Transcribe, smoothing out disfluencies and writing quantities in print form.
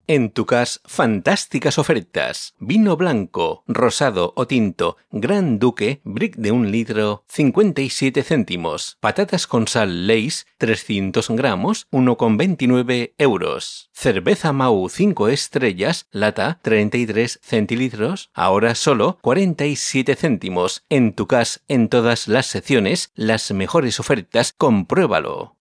En Tucás, fantásticas ofertas. Vino blanco, rosado o tinto, Gran Duque, brick de 1 litro, 57 céntimos. Patatas con sal Lay's, 300 gramos, 1,29 euros. Cerveza Mau 5 estrellas, lata, 33 centilitros, ahora solo 47 céntimos. En Tucás, en todas las secciones, las mejores ofertas, compruébalo.